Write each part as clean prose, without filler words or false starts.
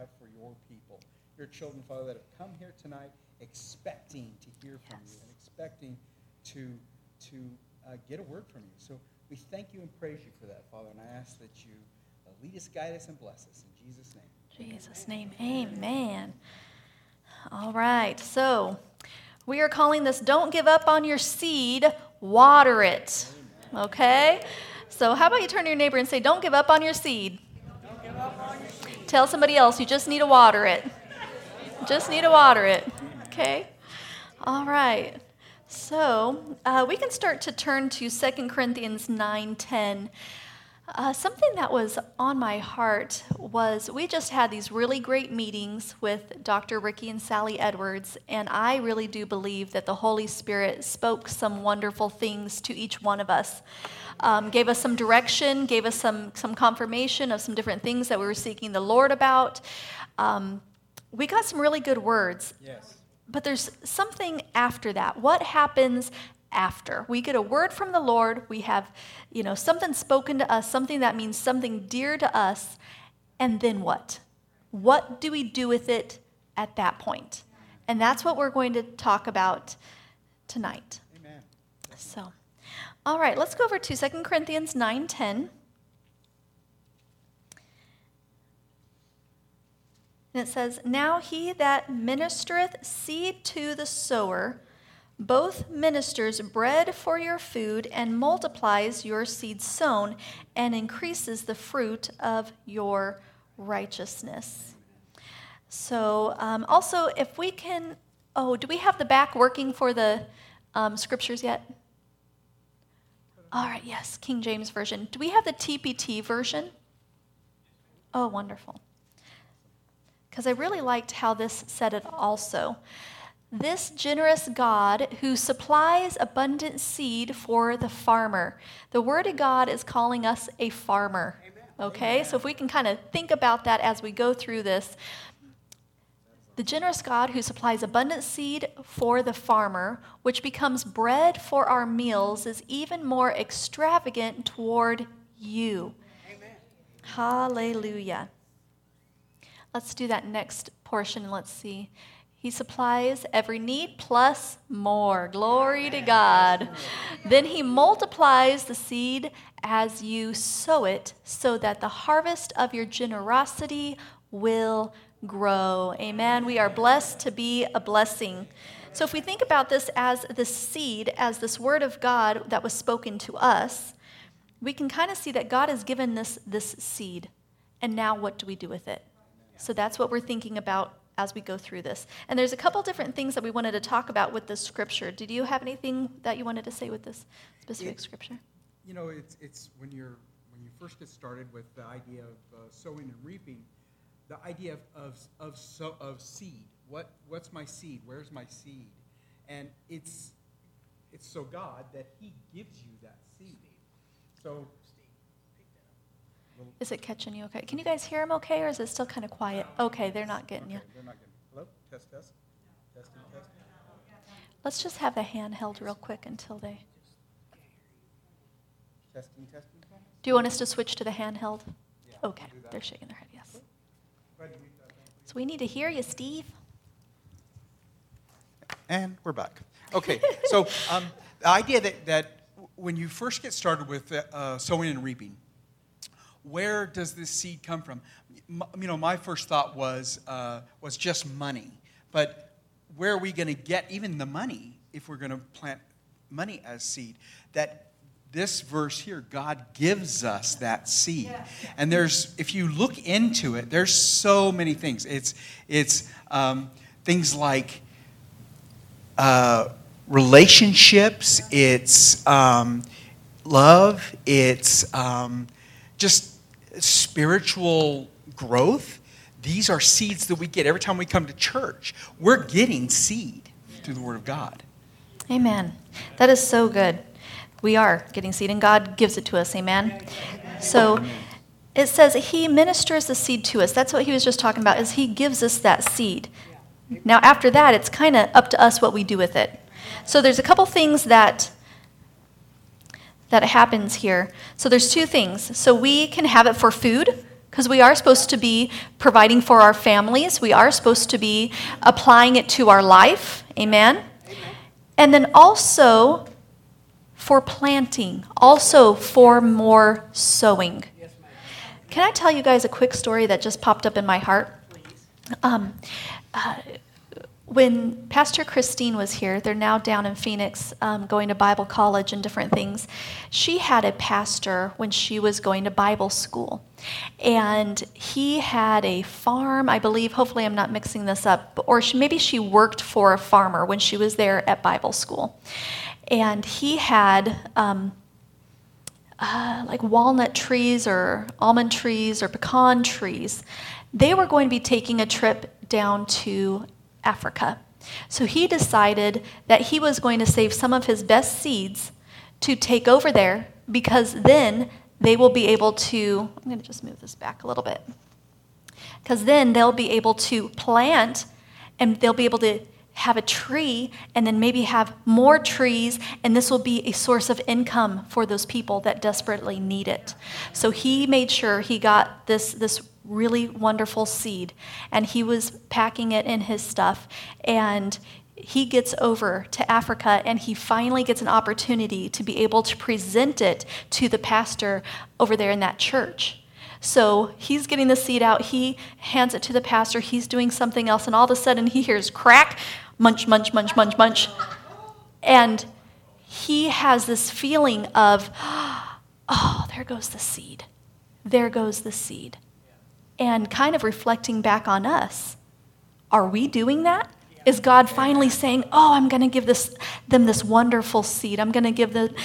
have for your people, your children, Father, that have come here tonight expecting to hear from you and expecting to get a word from you. So we thank you and praise you for that, Father, and I ask that you lead us, guide us, and bless us. In Jesus' name. In Jesus' name, amen. All right, so we are calling this Don't Give Up on Your Seed, Water It. Okay? So how about you turn to your neighbor and say, don't give up on your seed. Don't give up on your seed. Tell somebody else, you just need to water it. Just need to water it. Okay? All right. So we can start to turn to 2 Corinthians 9:10. Something that was on my heart was we just had these really great meetings with Dr. Ricky and Sally Edwards, and I really do believe that the Holy Spirit spoke some wonderful things to each one of us. Gave us some direction, gave us some confirmation of some different things that we were seeking the Lord about. We got some really good words. Yes. But there's something after that. What happens after? We get a word from the Lord. We have, something spoken to us, something that means something dear to us. And then what? What do we do with it at that point? And that's what we're going to talk about tonight. Amen. So, all right, let's go over to 2 Corinthians 9:10. And it says, Now he that ministereth seed to the sower, both ministers bread for your food, and multiplies your seed sown, and increases the fruit of your righteousness. So also, if we can, do we have the back working for the scriptures yet? All right, yes, King James Version. Do we have the TPT version? Oh, wonderful. Because I really liked how this said it also. This generous God who supplies abundant seed for the farmer. The Word of God is calling us a farmer. Okay? Amen. So if we can kind of think about that as we go through this. The generous God who supplies abundant seed for the farmer, which becomes bread for our meals, is even more extravagant toward you. Amen. Hallelujah. Let's do that next portion and let's see. He supplies every need plus more. Glory to God. Then he multiplies the seed as you sow it, so that the harvest of your generosity will grow. Amen. We are blessed to be a blessing. So if we think about this as the seed, as this word of God that was spoken to us, we can kind of see that God has given this seed. And now what do we do with it? So that's what we're thinking about as we go through this. And there's a couple different things that we wanted to talk about with this scripture. Did you have anything that you wanted to say with this specific scripture? It's when you first get started with the idea of sowing and reaping, the idea of seed. What's my seed? Where's my seed? And it's so God that He gives you that seed. So. Is it catching you okay? Can you guys hear him okay, or is it still kind of quiet? Okay, they're not getting you. They're not getting. Hello? Test. Testing. Let's just have the hand held real quick until they... Testing. Do you want us to switch to the handheld? Yeah, okay, they're shaking their head, yes. So we need to hear you, Steve. And we're back. Okay, so the idea that when you first get started with sowing and reaping, where does this seed come from? My first thought was just money. But where are we going to get even the money if we're going to plant money as seed? That this verse here, God gives us that seed. Yeah. And if you look into it, there's so many things. It's things like relationships. It's love. It's just spiritual growth. These are seeds that we get every time we come to church. We're getting seed through the Word of God. Amen. That is so good. We are getting seed, and God gives it to us. Amen. So it says He ministers the seed to us. That's what he was just talking about, is He gives us that seed. Now, after that, it's kind of up to us what we do with it. So there's a couple things that happens here. So there's two things. So we can have it for food. because we are supposed to be providing for our families. We are supposed to be applying it to our life. Amen? And then also for planting, also for more sowing. Can I tell you guys a quick story that just popped up in my heart? When Pastor Christine was here, they're now down in Phoenix going to Bible college and different things. She had a pastor when she was going to Bible school. And he had a farm, I believe, hopefully I'm not mixing this up, or maybe she worked for a farmer when she was there at Bible school. And he had like walnut trees or almond trees or pecan trees. They were going to be taking a trip down to Africa. So he decided that he was going to save some of his best seeds to take over there, because then they will be able to, I'm going to just move this back a little bit, because then they'll be able to plant and they'll be able to have a tree and then maybe have more trees, and this will be a source of income for those people that desperately need it. So he made sure he got this really wonderful seed, and he was packing it in his stuff, and he gets over to Africa, and he finally gets an opportunity to be able to present it to the pastor over there in that church. So he's getting the seed out, he hands it to the pastor, he's doing something else, and all of a sudden he hears crack, munch, munch, munch, munch, munch. And he has this feeling of, oh, there goes the seed. There goes the seed. And kind of reflecting back on us. Are we doing that? Is God finally saying, oh, I'm going to give them this wonderful seed. I'm going to give this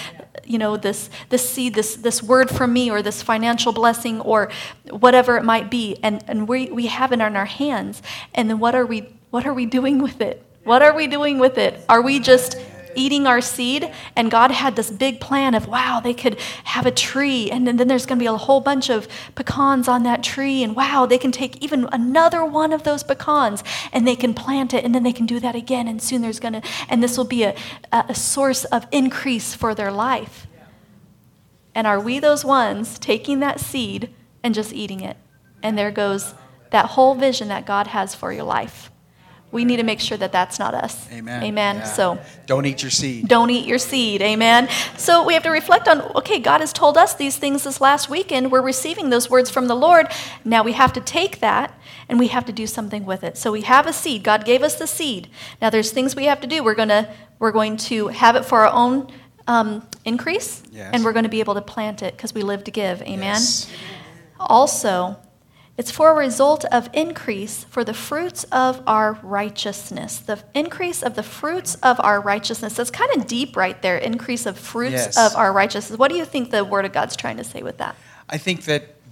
seed, this word from me, or this financial blessing, or whatever it might be. And we have it in our hands. And then what are we doing with it? What are we doing with it? Are we just eating our seed? And God had this big plan of, wow, they could have a tree, and then there's going to be a whole bunch of pecans on that tree, and wow, they can take even another one of those pecans and they can plant it, and then they can do that again, and soon and this will be a source of increase for their life. And are we those ones taking that seed and just eating it? And there goes that whole vision that God has for your life. We need to make sure that that's not us. Amen. Amen. Yeah. So don't eat your seed. Don't eat your seed. Amen. So we have to reflect on, okay, God has told us these things this last weekend. We're receiving those words from the Lord. Now we have to take that and we have to do something with it. So we have a seed. God gave us the seed. Now there's things we have to do. We're going to have it for our own increase, yes, and we're going to be able to plant it because we live to give. Amen. Yes. Also, it's for a result of increase for the fruits of our righteousness. The increase of the fruits of our righteousness. That's kind of deep right there, increase of fruits, yes, of our righteousness. What do you think the Word of God's trying to say with that? I think that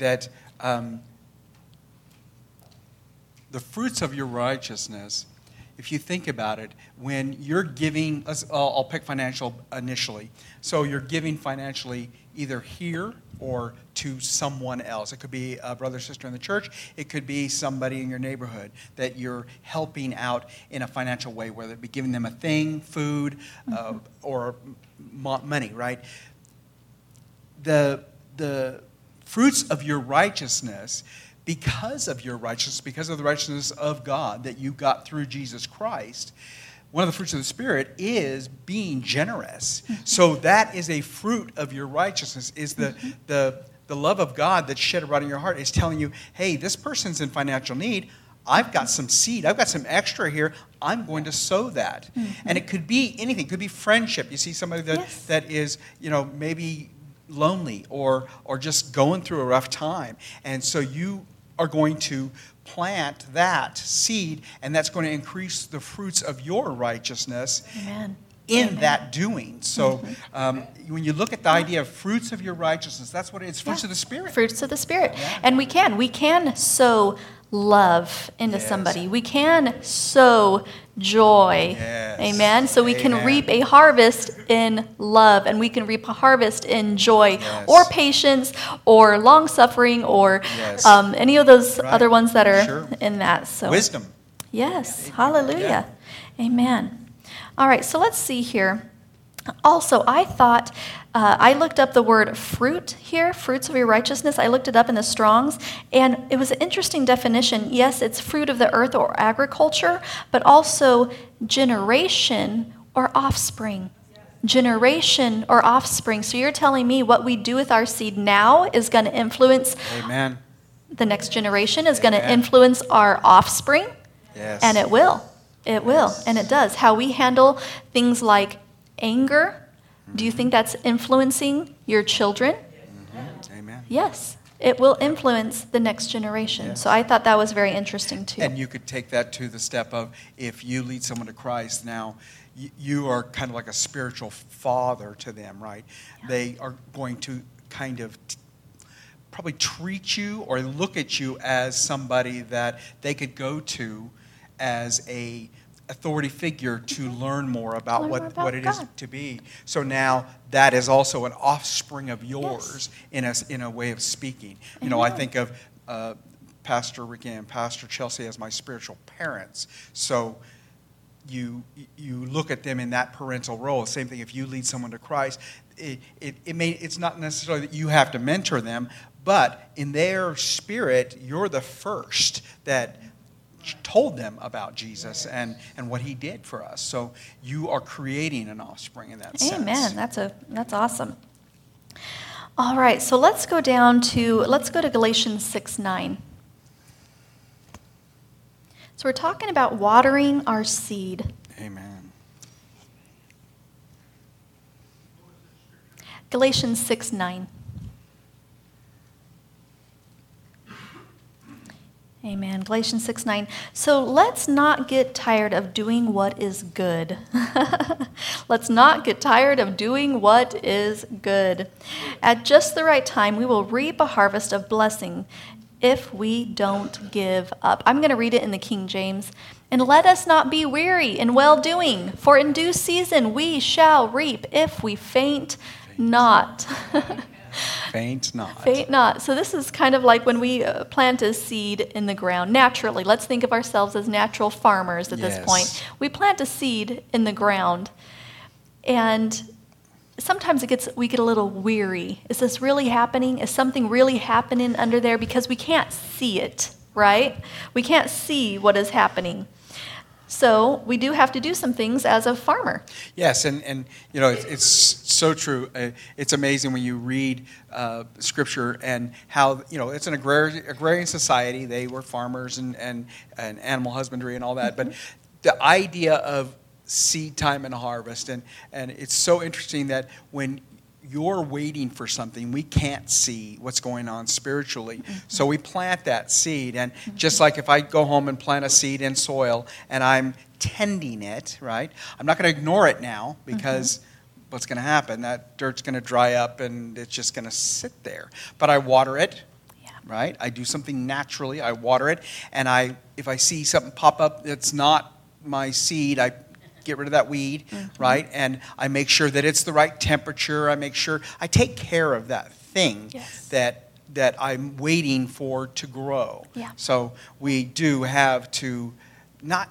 the fruits of your righteousness, if you think about it, when you're giving, I'll pick financial initially. So you're giving financially either here or to someone else. It could be a brother or sister in the church. It could be somebody in your neighborhood that you're helping out in a financial way, whether it be giving them a thing, food, or money, right? The fruits of your righteousness, because of your righteousness, because of the righteousness of God that you got through Jesus Christ, one of the fruits of the Spirit is being generous. So that is a fruit of your righteousness, is the love of God that's shed abroad in your heart is telling you, hey, this person's in financial need. I've got some seed. I've got some extra here. I'm going to sow that. And it could be anything. It could be friendship. You see somebody that is, maybe lonely or just going through a rough time. And so you are going to plant that seed, and that's going to increase the fruits of your righteousness. Amen. In that doing. So when you look at the idea of fruits of your righteousness, that's what it is, fruits of the Spirit. Fruits of the Spirit. Yeah. And we can sow love into somebody. We can sow joy. Yes. Amen. So we can reap a harvest in love, and we can reap a harvest in joy, or patience, or long suffering, or any of those other ones that are in that. So wisdom. Yes. Hallelujah. Amen. All right, so let's see here. Also, I thought, I looked up the word fruit here, fruits of your righteousness. I looked it up in the Strongs, and it was an interesting definition. Yes, it's fruit of the earth or agriculture, but also generation or offspring. Generation or offspring. So you're telling me what we do with our seed now is going to influence Amen. the next generation, is going to influence our offspring? Yes. And it will. It will, and it does. How we handle things like anger, do you think that's influencing your children? Mm-hmm. Amen. Yes, it will influence the next generation. Yes. So I thought that was very interesting too. And you could take that to the step of if you lead someone to Christ now, you are kind of like a spiritual father to them, right? Yeah. They are going to kind of probably treat you or look at you as somebody that they could go to as a authority figure to learn more about what it is to be. So now that is also an offspring of yours in a way of speaking. You know, I think of Pastor Ricky and Pastor Chelsea as my spiritual parents. So you look at them in that parental role. Same thing if you lead someone to Christ. It's not necessarily that you have to mentor them, but in their spirit, you're the first that told them about Jesus and what he did for us. So you are creating an offspring in that sense. Amen. That's awesome. All right, so let's go to Galatians 6:9. So we're talking about watering our seed. Amen. Galatians 6:9. Amen. Galatians 6:9. So let's not get tired of doing what is good. Let's not get tired of doing what is good. At just the right time, we will reap a harvest of blessing if we don't give up. I'm going to read it in the King James. And let us not be weary in well-doing, for in due season we shall reap if we faint not. Faint not. Faint not. So this is kind of like when we plant a seed in the ground naturally. Let's think of ourselves as natural farmers at this point. We plant a seed in the ground, and sometimes we get a little weary. Is this really happening? Is something really happening under there? Because we can't see it, right? We can't see what is happening. So we do have to do some things as a farmer. Yes, and you know, it's so true. It's amazing when you read Scripture and how, you know, it's an agrarian society. They were farmers and animal husbandry and all that. Mm-hmm. But the idea of seed time and harvest, and it's so interesting that when you're waiting for something, we can't see what's going on spiritually. Mm-hmm. So we plant that seed. And just like if I go home and plant a seed in soil and I'm tending it, right? I'm not going to ignore it now because what's going to happen? That dirt's going to dry up and it's just going to sit there. But I water it, right? I do something naturally. I water it. And if I see something pop up that's not my seed, I get rid of that weed, right? And I make sure that it's the right temperature. I make sure I take care of that thing that I'm waiting for to grow. Yeah. So we do have to not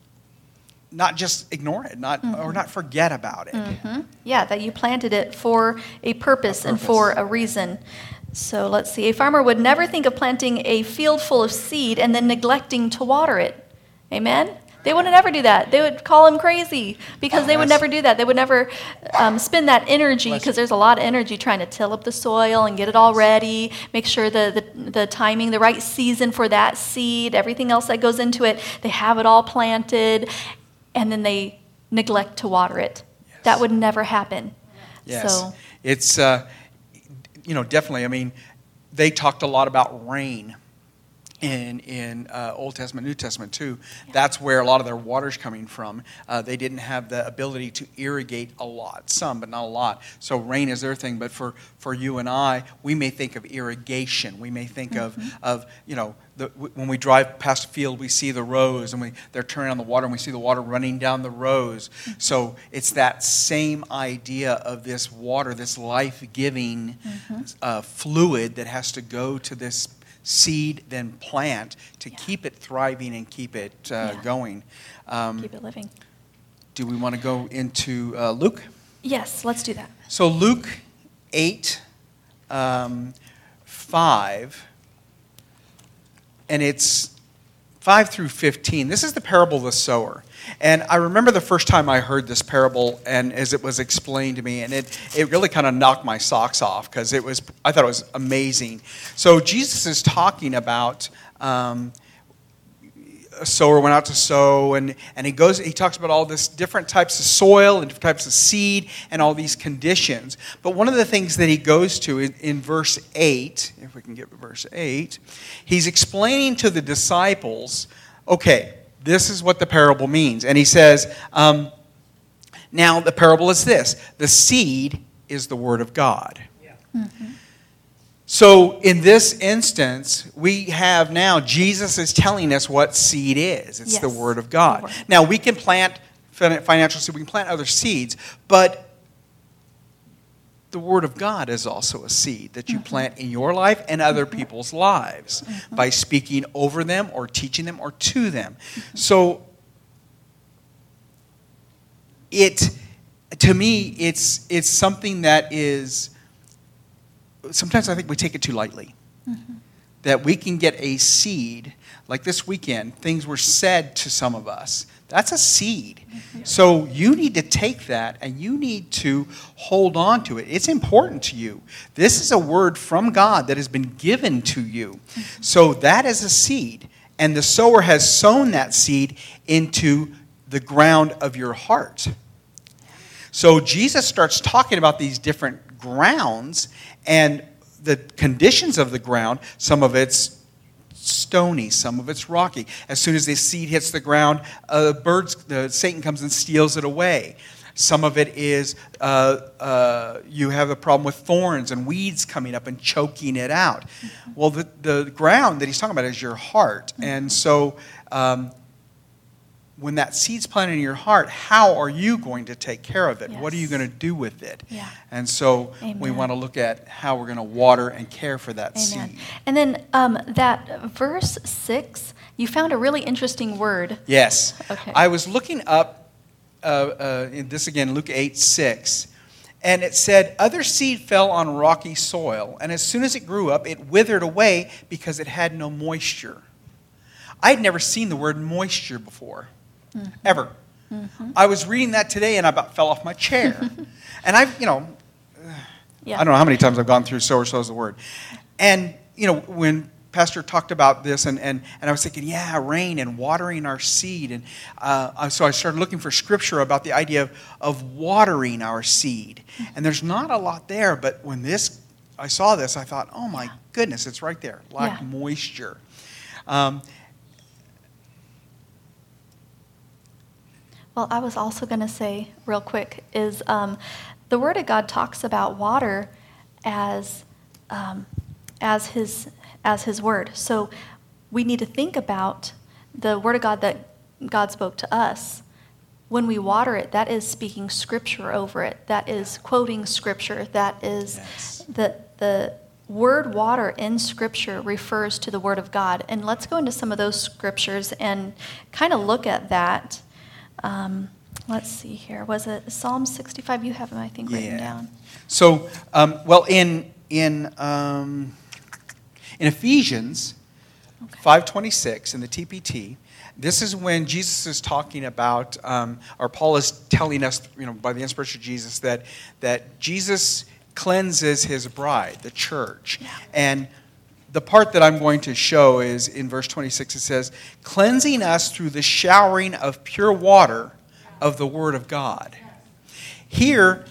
just ignore it, or not forget about it. Mm-hmm. Yeah, that you planted it for a purpose and for a reason. So let's see. A farmer would never think of planting a field full of seed and then neglecting to water it. Amen? They would never do that. They would call him crazy because they would never do that. They would never spend that energy, because there's a lot of energy trying to till up the soil and get it all ready, make sure the timing, the right season for that seed, everything else that goes into it. They have it all planted, and then they neglect to water it. Yes. That would never happen. Yes. So it's, definitely, I mean, they talked a lot about rain in Old Testament, New Testament too. Yeah. That's where a lot of their water's coming from. They didn't have the ability to irrigate a lot, some, but not a lot. So rain is their thing. But for you and I, we may think of irrigation. We may think of when we drive past a field, we see the rows, and they're turning on the water, and we see the water running down the rows. Mm-hmm. So it's that same idea of this water, this life-giving fluid that has to go to this seed, then plant to keep it thriving and keep it going. Keep it living. Do we want to go into Luke? Yes, let's do that. So Luke 8, 5, and it's 5 through 15. This is the parable of the sower. And I remember the first time I heard this parable, and as it was explained to me, and it really kind of knocked my socks off because I thought it was amazing. So Jesus is talking about a sower went out to sow, and he talks about all this different types of soil and different types of seed and all these conditions. But one of the things that he goes to in verse 8, if we can get verse 8, he's explaining to the disciples, okay, this is what the parable means. And he says, now the parable is this: the seed is the word of God. Yeah. Mm-hmm. So in this instance, we have now, Jesus is telling us what seed is. It's the Word of God. Now, we can plant financial seed, we can plant other seeds, but the Word of God is also a seed that you plant in your life and other people's lives by speaking over them or teaching them or to them. So to me, it's something that is... Sometimes I think we take it too lightly. Mm-hmm. That we can get a seed, like this weekend, things were said to some of us. That's a seed. Mm-hmm. So you need to take that and you need to hold on to it. It's important to you. This is a word from God that has been given to you. Mm-hmm. So that is a seed. And the sower has sown that seed into the ground of your heart. So Jesus starts talking about these different grounds and the conditions of the ground. Some of it's stony, some of it's rocky. As soon as the seed hits the ground, Satan comes and steals it away. Some of it is you have a problem with thorns and weeds coming up and choking it out. Mm-hmm. Well, the ground that he's talking about is your heart. Mm-hmm. And so when that seed's planted in your heart, how are you going to take care of it? Yes. What are you going to do with it? Yeah. And so we want to look at how we're going to water and care for that seed. And then that verse 6, you found a really interesting word. Yes. Okay. I was looking up this again, Luke 8:6. And it said, other seed fell on rocky soil, and as soon as it grew up, it withered away because it had no moisture. I had never seen the word moisture before. Mm-hmm. Ever. Mm-hmm. I was reading that today and I about fell off my chair. And I don't know how many times I've gone through so or so is the word. And, when Pastor talked about this and I was thinking, rain and watering our seed. And so I started looking for scripture about the idea of watering our seed. And there's not a lot there, but when I saw this, I thought, oh my goodness, it's right there. Lack moisture. Well, I was also going to say real quick is the Word of God talks about water as His Word. So we need to think about the Word of God that God spoke to us. When we water it, that is speaking Scripture over it. That is quoting Scripture. That is the word water in Scripture refers to the Word of God. And let's go into some of those Scriptures and kind of look at that. Let's see here. Was it Psalm 65? You have them, I think, written down. So, in Ephesians 5:26 in the TPT, this is when Jesus is talking about, or Paul is telling us, by the inspiration of Jesus, that Jesus cleanses his bride, the church, and the part that I'm going to show is in verse 26. It says, cleansing us through the showering of pure water of the Word of God. Here,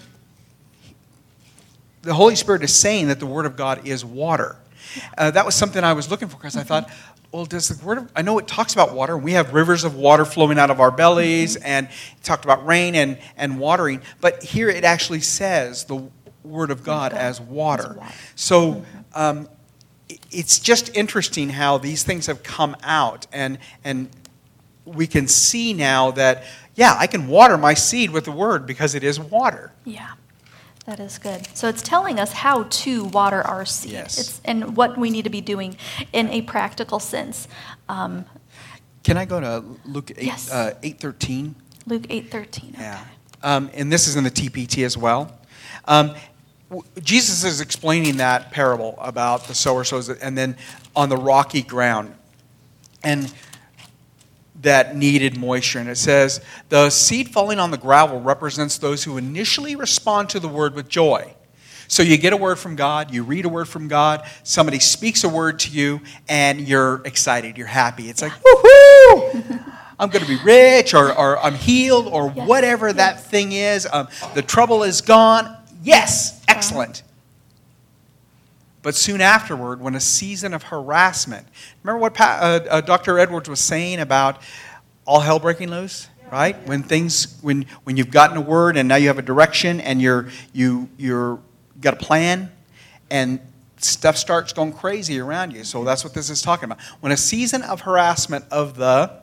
the Holy Spirit is saying that the Word of God is water. That was something I was looking for because I thought, well, does the Word of... I know it talks about water. We have rivers of water flowing out of our bellies, and it talked about rain and watering. But here it actually says the Word of God as water. So... it's just interesting how these things have come out, and we can see now that, I can water my seed with the Word because it is water. Yeah, that is good. So it's telling us how to water our seed. Yes. And what we need to be doing in a practical sense. Can I go to Luke 8:13? Luke 8:13. Yeah. Okay. and this is in the TPT as well. Jesus is explaining that parable about the sower sows it, and then on the rocky ground, and that needed moisture. And it says, the seed falling on the gravel represents those who initially respond to the word with joy. So you get a word from God, you read a word from God, somebody speaks a word to you, and you're excited, you're happy. It's like, woohoo! I'm going to be rich, or I'm healed, or whatever that thing is. The trouble is gone. Yes, excellent. But soon afterward, when a season of harassment, remember what Dr. Edwards was saying about all hell breaking loose, right? When you've gotten a word and now you have a direction and you're got a plan, and stuff starts going crazy around you. So that's what this is talking about. When a season of harassment of the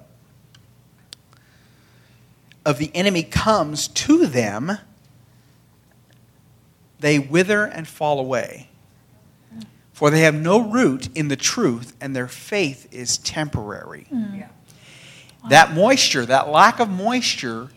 enemy comes to them, they wither and fall away. For they have no root in the truth, and their faith is temporary. Yeah. Wow. That moisture, that lack of moisture,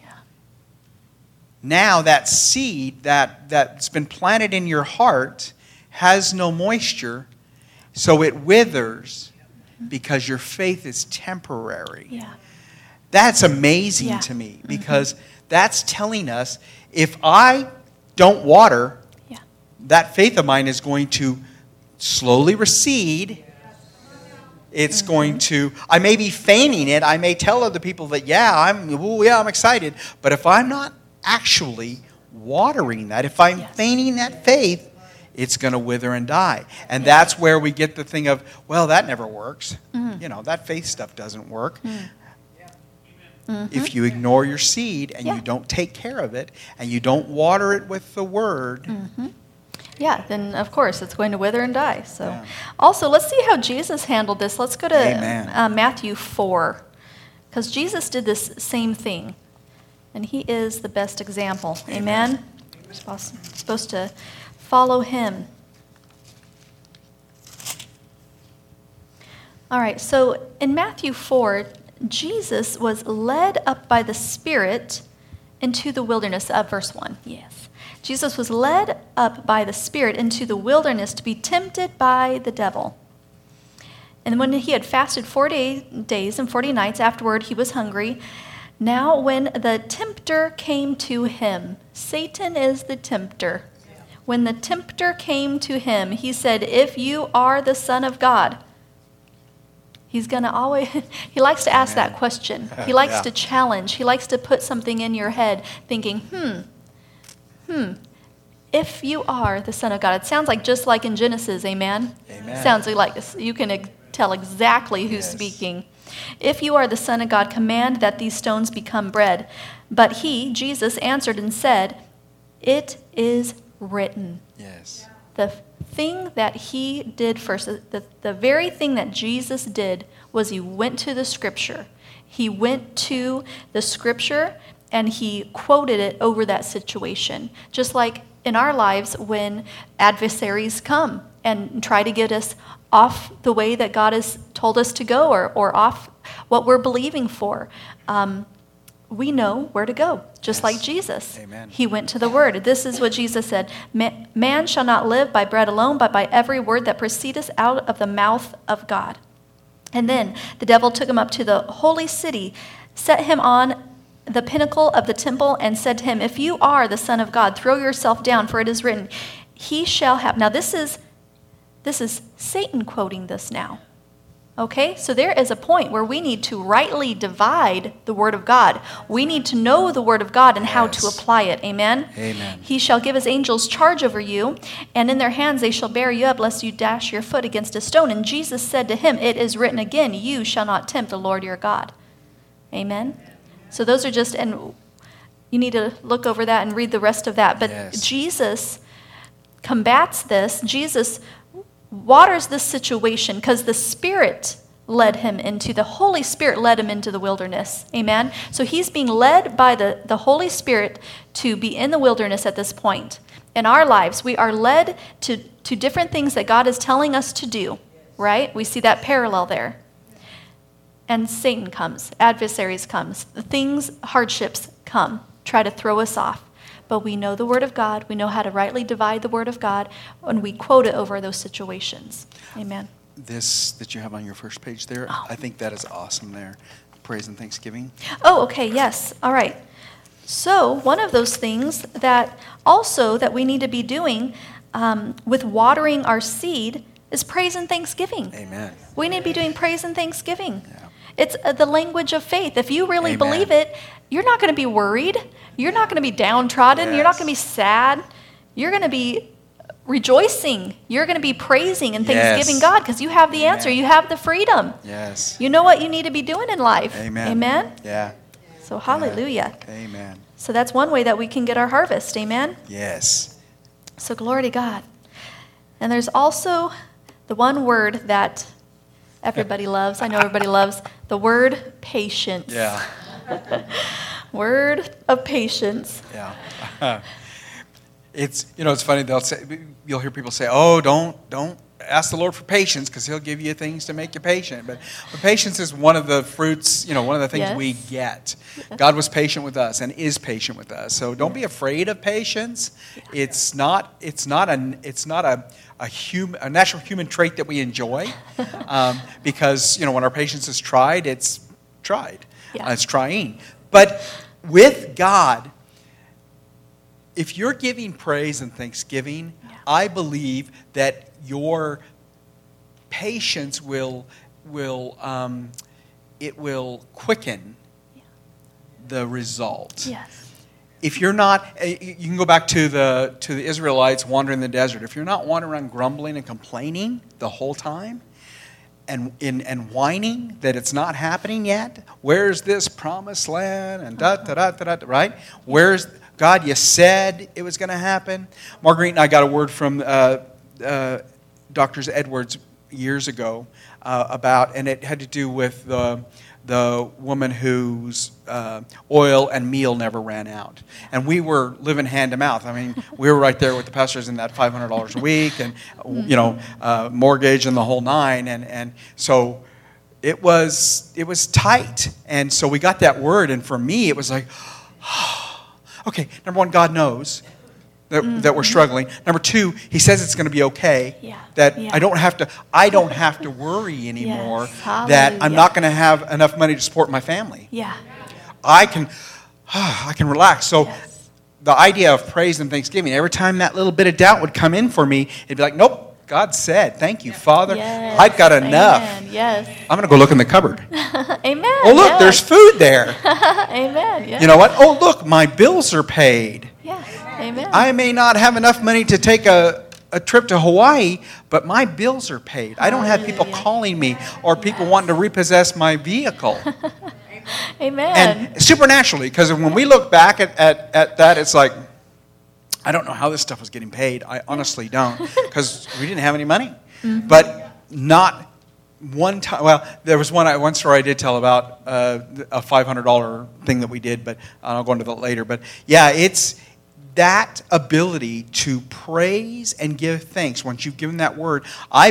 now that seed that's been planted in your heart has no moisture, so it withers because your faith is temporary. Yeah. That's amazing to me, because that's telling us if I don't water, that faith of mine is going to slowly recede. It's going to, I may be feigning it. I may tell other people that, I'm excited. But if I'm not actually watering that, if I'm feigning that faith, it's going to wither and die. And that's where we get the thing of, well, that never works. That faith stuff doesn't work. If you ignore your seed and you don't take care of it and you don't water it with the word, then of course it's going to wither and die. So, also, let's see how Jesus handled this. Let's go to Matthew 4, because Jesus did this same thing, and he is the best example. Amen. We're supposed to follow him. All right. So in Matthew 4, Jesus was led up by the Spirit into the wilderness. Verse 1. Yes. Jesus was led up by the Spirit into the wilderness to be tempted by the devil. And when he had fasted 40 days and 40 nights, afterward he was hungry. Now when the tempter came to him, Satan is the tempter. When the tempter came to him, he said, if you are the Son of God. He's going to always, he likes to ask that question. He likes to challenge. He likes to put something in your head thinking, if you are the Son of God. It sounds like just like in Genesis, amen? Sounds like you can tell exactly who's speaking. If you are the Son of God, command that these stones become bread. But he, Jesus, answered and said, it is written. Yes. The thing that he did first, the very thing that Jesus did was he went to the Scripture. He went to the Scripture and he quoted it over that situation. Just like in our lives when adversaries come and try to get us off the way that God has told us to go, or off what we're believing for. We know where to go, just like Jesus. Amen. He went to the Word. This is what Jesus said. Man shall not live by bread alone, but by every word that proceedeth out of the mouth of God. And then the devil took him up to the holy city, set him on the pinnacle of the temple, and said to him, if you are the Son of God, throw yourself down, for it is written, he shall have. Now this is Satan quoting this now. Okay, so there is a point where we need to rightly divide the Word of God. We need to know the Word of God and how to apply it. Amen? Amen. He shall give his angels charge over you, and in their hands they shall bear you up, lest you dash your foot against a stone. And Jesus said to him, it is written again, you shall not tempt the Lord your God. Amen? So those are just, and you need to look over that and read the rest of that. But Jesus combats this. Jesus waters this situation because the Spirit led him the Holy Spirit led him into the wilderness. Amen? So he's being led by the Holy Spirit to be in the wilderness at this point. In our lives, we are led to different things that God is telling us to do, right? We see that parallel there. And Satan comes, adversaries comes, hardships come, try to throw us off. But we know the Word of God. We know how to rightly divide the Word of God, and we quote it over those situations. Amen. This that you have on your first page there, I think that is awesome there. Praise and thanksgiving. Oh, okay, yes. All right. So one of those things that also that we need to be doing with watering our seed is praise and thanksgiving. Amen. We need to be doing praise and thanksgiving. Yeah. It's the language of faith. If you really Amen. believe it, you're not going to be worried. You're not going to be downtrodden. Yes. You're not going to be sad. You're going to be rejoicing. You're going to be praising and thanksgiving Yes. God because you have the answer. Amen. You have the freedom. Yes. You know what you need to be doing in life. Amen. Amen? Yeah. So hallelujah. Amen. So that's one way that we can get our harvest. Amen? Yes. So glory to God. And there's also the one word that everybody loves. I know everybody loves the word patience. Yeah. Word of patience. Yeah. It's it's funny. You'll hear people say, "Oh, don't ask the Lord for patience because He'll give you things to make you patient." But patience is one of the fruits. One of the things Yes. we get. God was patient with us and is patient with us. So don't be afraid of patience. It's not a natural human trait that we enjoy, because when our patience is tried, it's tried. Yeah. It's trying. But with God, if you're giving praise and thanksgiving, I believe that your patience will quicken the result. Yes. If you're not, you can go back to the Israelites wandering in the desert. If you're not wandering around grumbling and complaining the whole time, and whining that it's not happening yet, where's this promised land and right? Where's God? You said it was going to happen. Marguerite and I got a word from Dr. Edwards years ago about, and it had to do with the woman whose oil and meal never ran out. And we were living hand to mouth. I mean, we were right there with the pastors in that $500 a week and, mortgage and the whole nine. And so it was tight. And so we got that word. And for me, it was like, okay, number one, God knows that we're struggling. Number two, He says it's going to be okay. Yeah. That Yeah. I don't have to worry anymore. Yes. That I'm Hallelujah. not going to have enough money to support my family. Yeah. I can relax. So Yes. the idea of praise and thanksgiving, every time that little bit of doubt would come in for me, it'd be like, nope. God said, thank you, Father. Yes. I've got enough. Amen. Yes. I'm going to go look in the cupboard. Amen. Oh, look, Yes. there's food there. Amen. Yes. You know what? Oh, look, my bills are paid. Yes. Amen. I may not have enough money to take a trip to Hawaii, but my bills are paid. I don't have people Hallelujah. calling me or people wanting to repossess my vehicle. Amen. And supernaturally, because when we look back at that, it's like, I don't know how this stuff was getting paid. I honestly don't, because we didn't have any money. Mm-hmm. But not one time. Well, there was one story I did tell about a $500 thing that we did, but I'll go into that later. But yeah, it's that ability to praise and give thanks. Once you've given that word,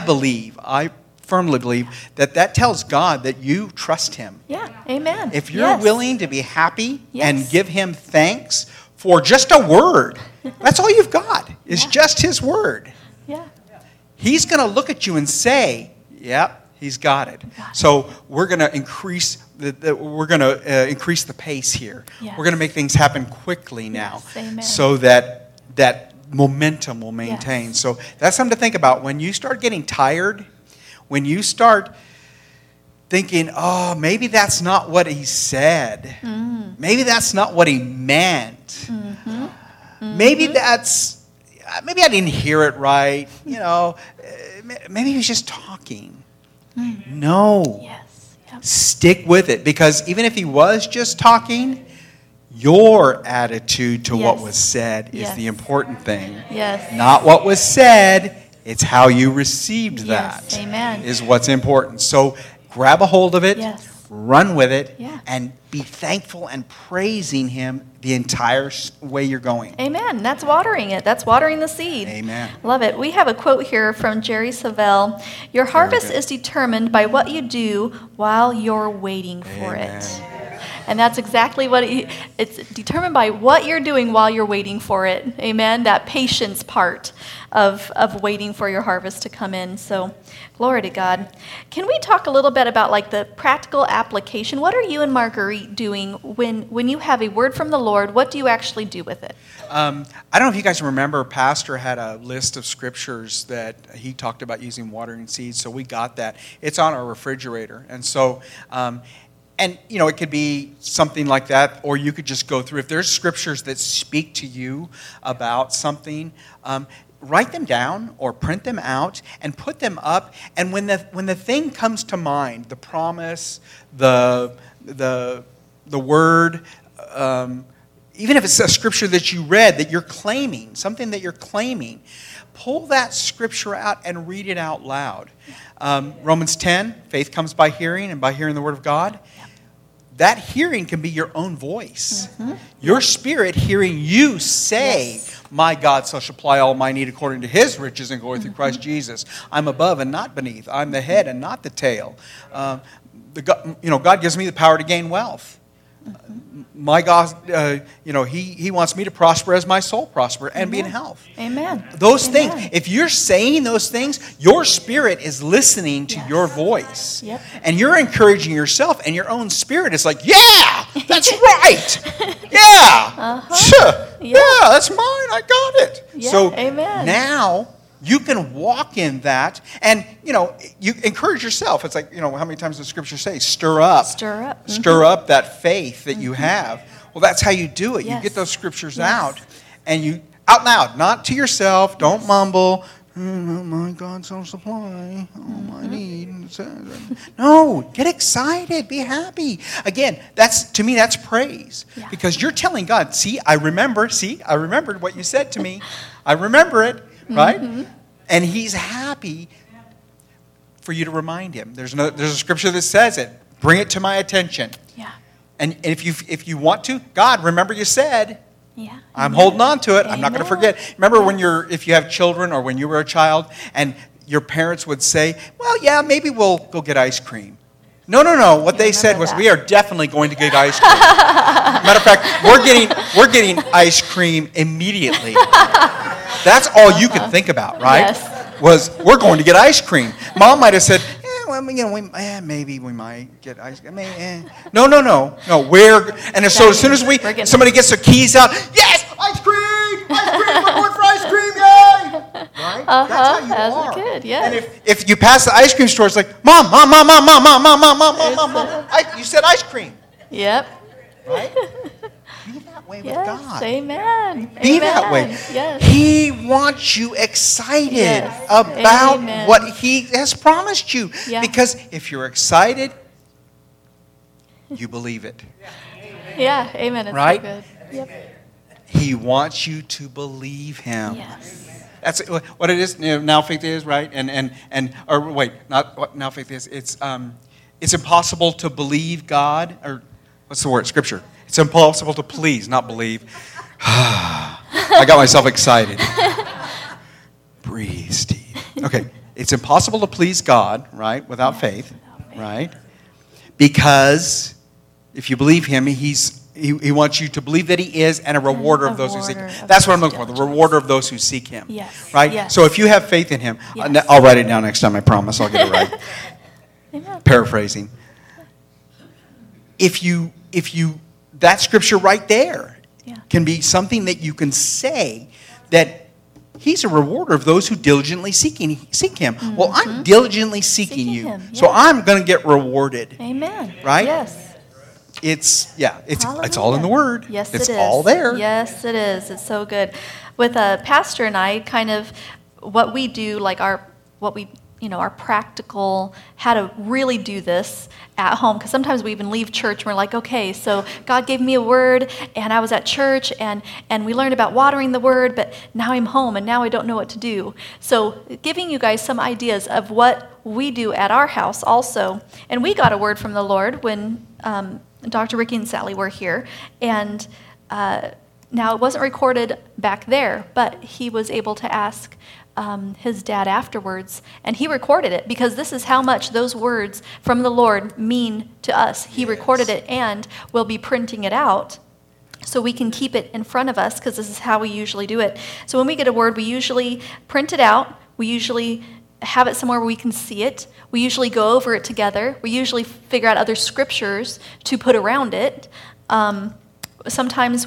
I firmly believe that tells God that you trust Him. Yeah. Amen. If you're Yes. willing to be happy and Yes. give Him thanks for just a word, that's all you've got, is Yeah. just His word. Yeah. He's going to look at you and say, yep, He's got it. Got it. So we're going to increase increase the pace here. Yes. We're going to make things happen quickly now, Yes, amen. so that momentum will maintain. Yes. So that's something to think about. When you start getting tired, when you start thinking, oh, maybe that's not what He said. Maybe that's not what He meant. Maybe maybe I didn't hear it right. Maybe He was just talking. No. Yes. Yep. Stick with it, because even if He was just talking, your attitude to what Yes. was said is Yes. the important thing. Yes. Not what was said, it's how you received that. Yes. Amen. Is what's important. So grab a hold of it, Yes. run with it, Yeah. and be thankful and praising Him the entire way you're going. Amen. That's watering it. That's watering the seed. Amen. Love it. We have a quote here from Jerry Savelle. Your harvest good. is determined by what you do while you're waiting for Amen. it. And that's exactly what it's determined by what you're doing while you're waiting for it. Amen. That patience part of waiting for your harvest to come in. So glory to God. Can we talk a little bit about like the practical application? What are you and Marguerite doing when you have a word from the Lord? What do you actually do with it? I don't know if you guys remember, Pastor had a list of scriptures that he talked about using watering seeds, so we got that. It's on our refrigerator. And so, and it could be something like that, or you could just go through. If there's scriptures that speak to you about something, write them down or print them out and put them up. And when the thing comes to mind, the promise, the word, even if it's a scripture that you read that you're claiming, something that you're claiming, pull that scripture out and read it out loud. Romans 10, faith comes by hearing, and by hearing the word of God. That hearing can be your own voice. Mm-hmm. Your spirit hearing you say, yes, my God shall supply all my need according to his riches and glory through Christ Jesus. I'm above and not beneath. I'm the head and not the tail. God gives me the power to gain wealth. My God, He wants me to prosper as my soul prosper and Amen. Be in health. Amen. Those Amen. things, if you're saying those things, your spirit is listening to yes. your voice. Yep. And you're encouraging yourself, and your own spirit is like, yeah, that's right. Yeah. Uh-huh. Sure. Yeah, that's mine. I got it. Yeah. So Amen. Now you can walk in that, and you encourage yourself. It's like how many times does Scripture say, "Stir up, mm-hmm. stir up that faith that you have." Well, that's how you do it. Yes. You get those scriptures yes. out, and you out loud, not to yourself. Don't mumble. Oh, my God shall supply all my need. No, get excited. Be happy. Again, to me, that's praise. Yeah. Because you're telling God, I remembered what you said to me. I remember it, right? Mm-hmm. And he's happy for you to remind him. There's a scripture that says it. Bring it to my attention. Yeah. And if you want to, God, remember you said. Yeah. I'm holding on to it. Amen. I'm not going to forget. Remember if you have children or when you were a child and your parents would say, well, yeah, maybe we'll go get ice cream. No. What they said was, we are definitely going to get ice cream. Matter of fact, we're getting ice cream immediatty. That's all you could think about, right? Yes. Was we're going to get ice cream. Mom might have said, maybe we might get ice cream. No. And so as soon as somebody gets their keys out, yes, ice cream, we're going for ice cream, yay! Right? That's how you as are. a kid, yes. And if you pass the ice cream store, it's like, Mom, you said ice cream. Yep. Right? Be that way with God. Amen. Be that way. Yes. He wants you excited about Amen. what he has promised you. Yeah. Because if you're excited, you believe it. Yeah, amen. It's right? so good. Yep. He wants you to believe him. Yes. That's what it is. Now faith is, right? Or wait, not what now faith is. It's impossible to believe God, or what's the word? Scripture. It's impossible to please, not believe. I got myself excited. Breathe, Steve. Okay, it's impossible to please God, right, without faith, right? Because if you believe him, he wants you to believe that he is, and a rewarder of those who seek him. That's what I'm looking for, the rewarder of those who seek him. Yes. Right? Yes. So if you have faith in him, yes. I'll write it down next time, I promise. I'll get it right. Amen. Paraphrasing. If you that scripture right there can be something that you can say that he's a rewarder of those who diligently seek him. Mm-hmm. Well, I'm diligently seeking you, him. Yes. so I'm going to get rewarded. Amen. Right? Yes. It's all in the Word. Yes, it's it is. all there. Yes, it is. It's so good. With Pastor and I, kind of what we do, like our practical, how to really do this at home. Because sometimes we even leave church and we're like, okay, so God gave me a word, and I was at church, and we learned about watering the word, but now I'm home, and now I don't know what to do. So giving you guys some ideas of what we do at our house also. And we got a word from the Lord when Dr. Ricky and Sally were here, and now it wasn't recorded back there, but he was able to ask his dad afterwards, and he recorded it because this is how much those words from the Lord mean to us. He recorded it, and we'll be printing it out so we can keep it in front of us, because this is how we usually do it. So when we get a word, we usually print it out. We usually have it somewhere where we can see it. We usually go over it together. We usually figure out other scriptures to put around it. Sometimes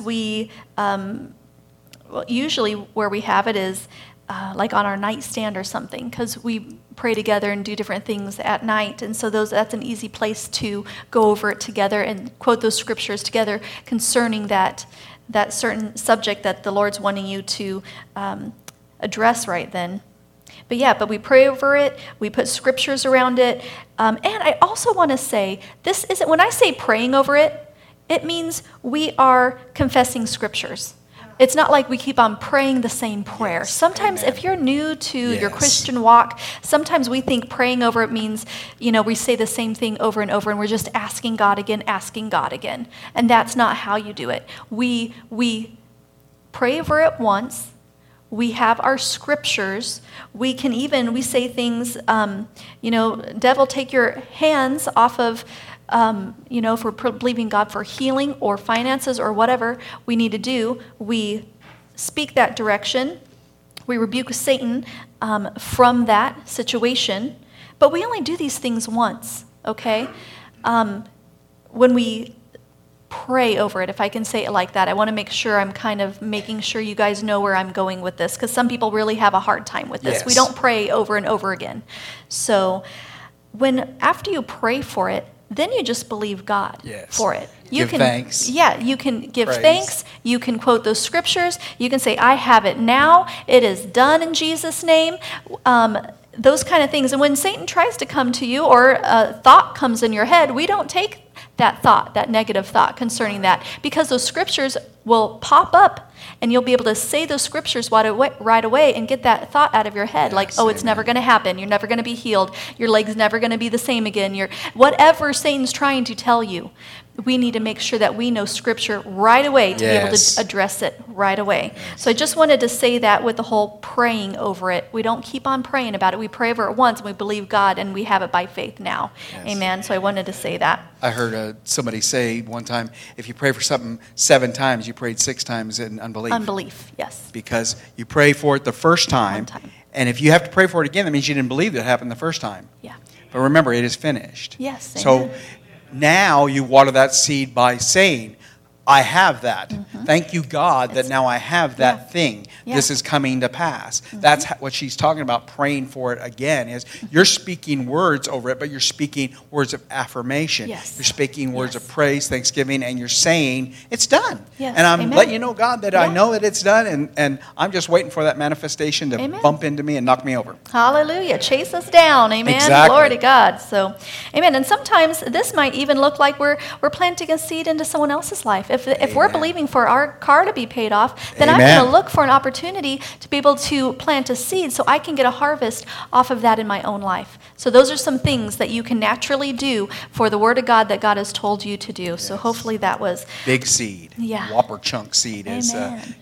usually where we have it is like on our nightstand or something, because we pray together and do different things at night, and so that's an easy place to go over it together and quote those scriptures together concerning that certain subject that the Lord's wanting you to address right then. But we pray over it, we put scriptures around it, and I also want to say, this isn't, when I say praying over it, it means we are confessing scriptures. It's not like we keep on praying the same prayer. Yes, sometimes amen. if you're new to your Christian walk, sometimes we think praying over it means, we say the same thing over and over and we're just asking God again. And that's not how you do it. We pray over it once. We have our scriptures. We say things, devil, take your hands off of, if we're believing God for healing or finances or whatever we need to do, we speak that direction. We rebuke Satan from that situation. But we only do these things once, okay? When we pray over it, if I can say it like that, I want to make sure I'm kind of making sure you guys know where I'm going with this, because some people really have a hard time with this. Yes. We don't pray over and over again. So after you pray for it, then you just believe God for it. You can give thanks. Yeah, you can give Praise. thanks. You can quote those scriptures. You can say, I have it now. It is done in Jesus' name. Those kind of things. And when Satan tries to come to you or a thought comes in your head, we don't take that thought, that negative thought concerning that, because those scriptures will pop up and you'll be able to say those scriptures right away and get that thought out of your head. Like, oh, it's never going to happen. You're never going to be healed. Your leg's never going to be the same again. Whatever Satan's trying to tell you, we need to make sure that we know scripture right away to be able to address it right away. So I just wanted to say that with the whole praying over it. We don't keep on praying about it. We pray over it once and we believe God and we have it by faith now. Yes. Amen. So I wanted to say that. I heard somebody say one time, if you pray for something 7 times, you prayed 6 times in unbelief. Unbelief, yes. Because you pray for it the first time, and if you have to pray for it again, that means you didn't believe that it happened the first time. Yeah. But remember, it is finished. Yes. So now you water that seed by saying, I have that. Mm-hmm. Thank you, God, that now I have that thing. Yeah. This is coming to pass. Mm-hmm. That's what she's talking about, praying for it again, is you're speaking words over it, but you're speaking words of affirmation. Yes. You're speaking words of praise, thanksgiving, and you're saying, it's done. Yes. And I'm letting you know, God, that I know that it's done, and I'm just waiting for that manifestation to bump into me and knock me over. Hallelujah. Chase us down. Amen. Exactly. Glory to God. So, amen. And sometimes this might even look like we're planting a seed into someone else's life. If we're believing for our car to be paid off, then I'm going to look for an opportunity to be able to plant a seed so I can get a harvest off of that in my own life. So those are some things that you can naturally do for the Word of God that God has told you to do. Yes. So hopefully that was... Big seed. Yeah. Whopper chunk seed, as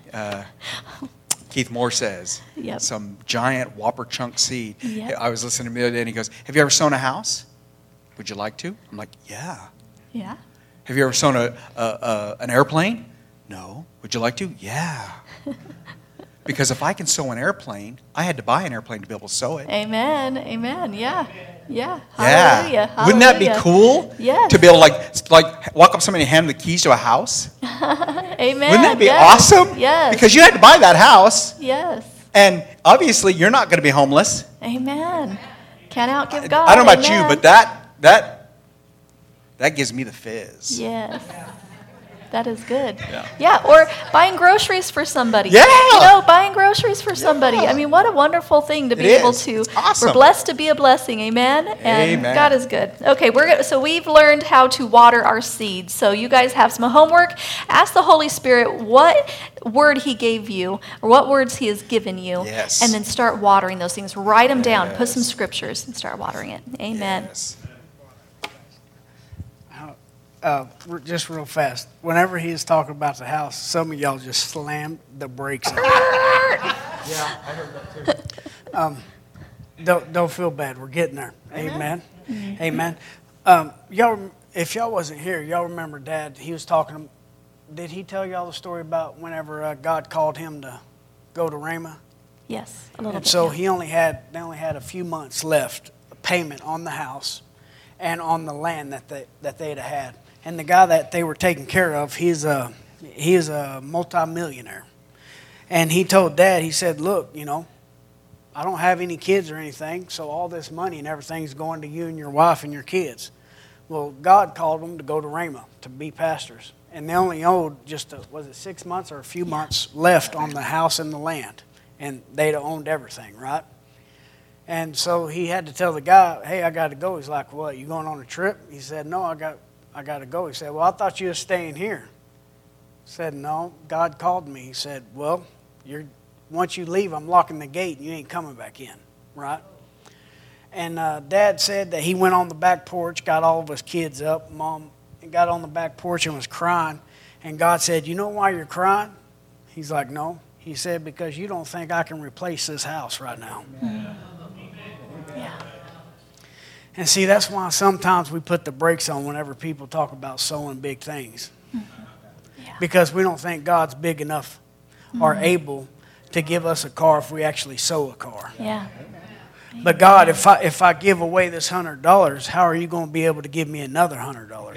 Keith Moore says. Yep. Some giant whopper chunk seed. Yep. I was listening to him the other day and he goes, have you ever sown a house? Would you like to? I'm like, yeah. Yeah. Have you ever sewn an airplane? No. Would you like to? Yeah. Because if I can sew an airplane, I had to buy an airplane to be able to sew it. Amen. Amen. Yeah. Yeah. Hallelujah. Hallelujah. Wouldn't that be cool? Yes. To be able to like walk up to somebody and hand them the keys to a house? Amen. Wouldn't that be awesome? Yes. Because you had to buy that house. Yes. And obviously you're not going to be homeless. Amen. Can't outgive God. I don't know about you, but that gives me the fizz. Yes. That is good. Yeah, or buying groceries for somebody. Yeah. Buying groceries for somebody. I mean, what a wonderful thing to be able to. It's awesome. We're blessed to be a blessing. Amen. And Amen. God is good. Okay, so we've learned how to water our seeds. So you guys have some homework. Ask the Holy Spirit what word He gave you or what words He has given you. Yes. And then start watering those things. Write them down. Put some scriptures and start watering it. Amen. Yes. Just real fast. Whenever he was talking about the house, some of y'all just slammed the brakes. Yeah, I heard that too. Don't feel bad. We're getting there. Amen. Amen. Y'all, if y'all wasn't here, y'all remember Dad, he was talking, did he tell y'all the story about whenever God called him to go to Ramah? Yes, a little And bit. so yeah. they only had a few months left, payment on the house and on the land that they'd had. And the guy that they were taking care of, he's a multimillionaire. And he told Dad, he said, look, I don't have any kids or anything, so all this money and everything's going to you and your wife and your kids. Well, God called them to go to Ramah to be pastors. And they only owed was it 6 months or a few months left on the house and the land. And they'd owned everything, right? And so he had to tell the guy, hey, I got to go. He's like, what, you going on a trip? He said, no, I got to go. He said, well, I thought you were staying here. He said, no, God called me. He said, well, once you leave, I'm locking the gate and you ain't coming back in, right? And Dad said that he went on the back porch, got all of his kids up, Mom, and got on the back porch and was crying. And God said, you know why you're crying? He's like, no. He said, because you don't think I can replace this house right now. Yeah. And see, that's why sometimes we put the brakes on whenever people talk about sowing big things. Yeah. Because we don't think God's big enough or able to give us a car if we actually sow a car. Yeah. But God, if I give away this $100, how are you going to be able to give me another $100?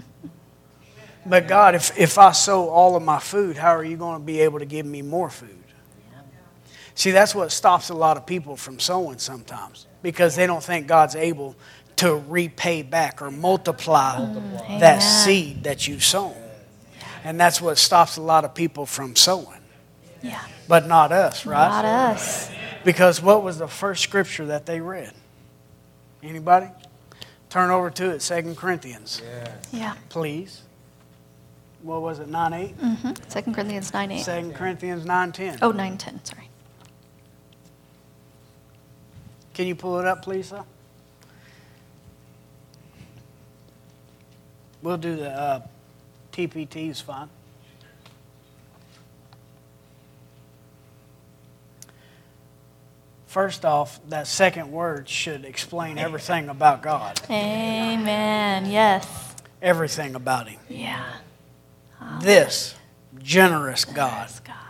But God, if I sow all of my food, how are you going to be able to give me more food? See, that's what stops a lot of people from sowing sometimes, because they don't think God's able to repay back or multiply that seed that you've sown. And that's what stops a lot of people from sowing. Yeah. But not us, right? Not us. Because what was the first scripture that they read? Anybody? Turn over to it, 2 Corinthians. Yeah. Please. What was it, 9:8? Mm-hmm. 2 Corinthians 9:8. 2 Corinthians 9:10. Oh, 9:10, sorry. Can you pull it up, please, sir? We'll do the TPTs, fine. First off, that second word should explain everything about God. Amen. Yes. Everything about Him. Yeah. This generous God Yes, God.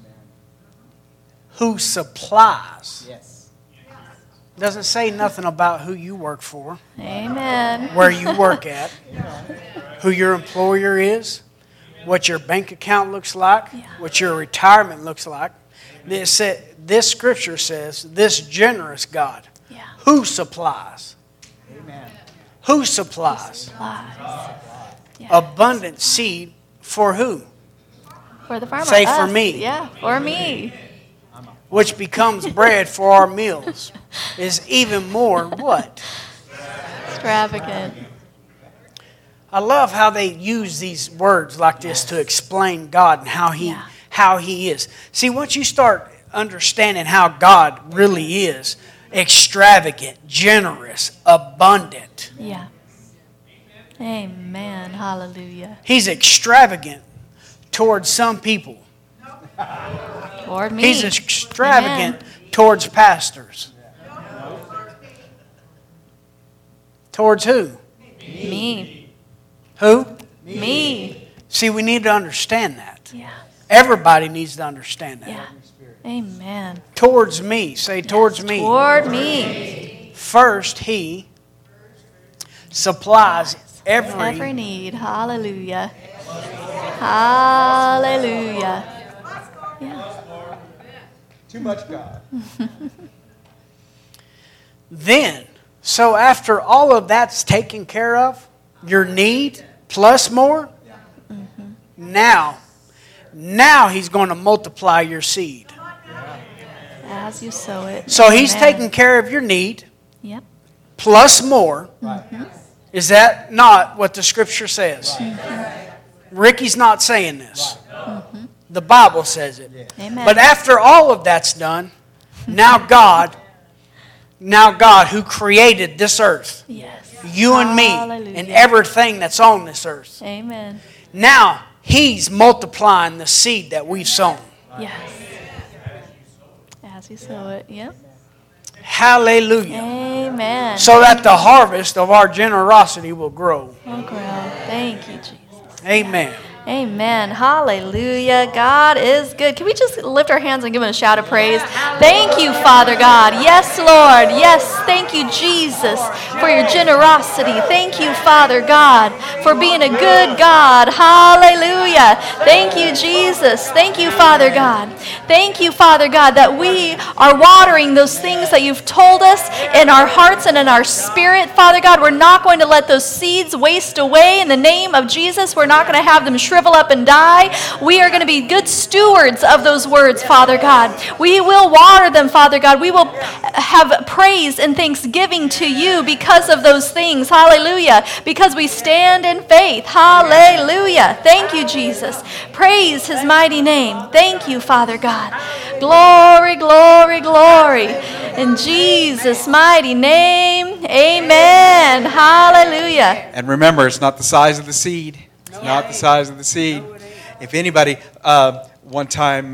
who supplies. Yes. Doesn't say nothing about who you work for, Amen. where you work at, who your employer is, what your bank account looks like, what your retirement looks like. This scripture says, this generous God, Yeah. who supplies. Amen. Who supplies Lies. Yeah. abundant seed for who? For the farmer. Say for us. me. Yeah, for me. Which becomes bread for our meals, is even more what? Extravagant. I love how they use these words like this to explain God and how He is. See, once you start understanding how God really is, extravagant, generous, abundant. Yeah. Amen. Hallelujah. He's extravagant towards some people. Toward me. He's extravagant towards pastors. Towards who? Me. Who? Me. See, we need to understand that. Yeah. Everybody needs to understand that. Yeah. Amen. Towards me. Say, towards me. Toward me. First, He supplies Every need. Hallelujah. Hallelujah. Yeah. Too much God. Then, so after all of that's taken care of, your need plus more, now He's going to multiply your seed. As you sow it. So He's Amen. taking care of your need Yep. plus more. Is that not what the scripture says? Ricky's not saying this. The Bible says it. Amen. But after all of that's done, now God who created this earth, Yes. you and me, Hallelujah. and everything that's on this earth, Amen. now He's multiplying the seed that we've sown. Yes. As you sow it. Yep. Hallelujah. Amen. So that the harvest of our generosity will grow. Oh, grow. Thank you, Jesus. Amen. Amen. Hallelujah. God is good. Can we just lift our hands and give him a shout of praise? Thank you, Father God. Yes, Lord. Yes, thank you, Jesus, for your generosity. Thank you, Father God, for being a good God. Hallelujah. Thank you, Jesus. Thank you, Father God. Thank you, Father God, that we are watering those things that you've told us in our hearts and in our spirit. Father God, we're not going to let those seeds waste away in the name of Jesus. We're not going to have them shrivel up and die. We are going to be good stewards of those words, Father God. We will water them, Father God. We will have praise and thanksgiving to you because of those things. Hallelujah. Because we stand in faith. Hallelujah. Thank you, Jesus. Praise his mighty name. Thank you, Father God. Glory, glory, glory. In Jesus' mighty name, amen. Hallelujah. And remember, it's not the size of the seed. It's not the size of the seed. If anybody, one time,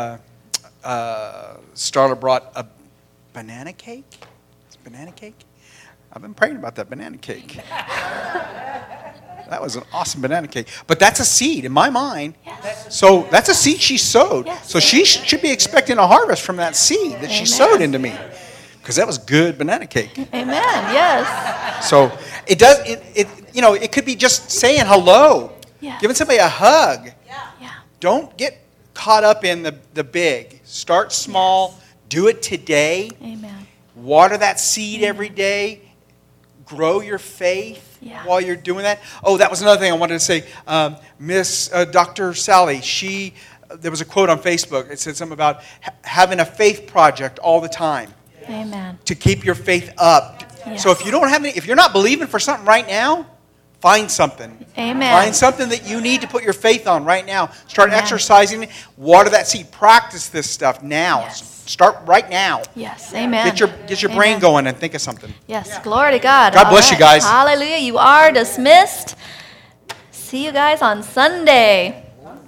Starla brought a banana cake. It's banana cake? I've been praying about that banana cake. That was an awesome banana cake. But that's a seed in my mind. Yes. So that's a seed she sowed. Yes. So she should be expecting a harvest from that seed that she sowed into me. Because that was good banana cake. Amen. Yes. So it does. It could be just saying hello, Yeah. giving somebody a hug. Yeah. Don't get caught up in the big. Start small. Do it today. Amen. Water that seed every day. Grow your faith while you're doing that. Oh, that was another thing I wanted to say. Miss Dr. Sally, there was a quote on Facebook. It said something about having a faith project all the time. Amen. To keep your faith up. Yes. So if you're not believing for something right now, find something. Amen. Find something that you need to put your faith on right now. Start Amen. exercising. Water that seed. Practice this stuff now. Yes. Start right now. Yes. Amen. Get your brain going and think of something. Yes. Glory to God. God All bless you right. guys. Hallelujah. You are dismissed. See you guys on Sunday.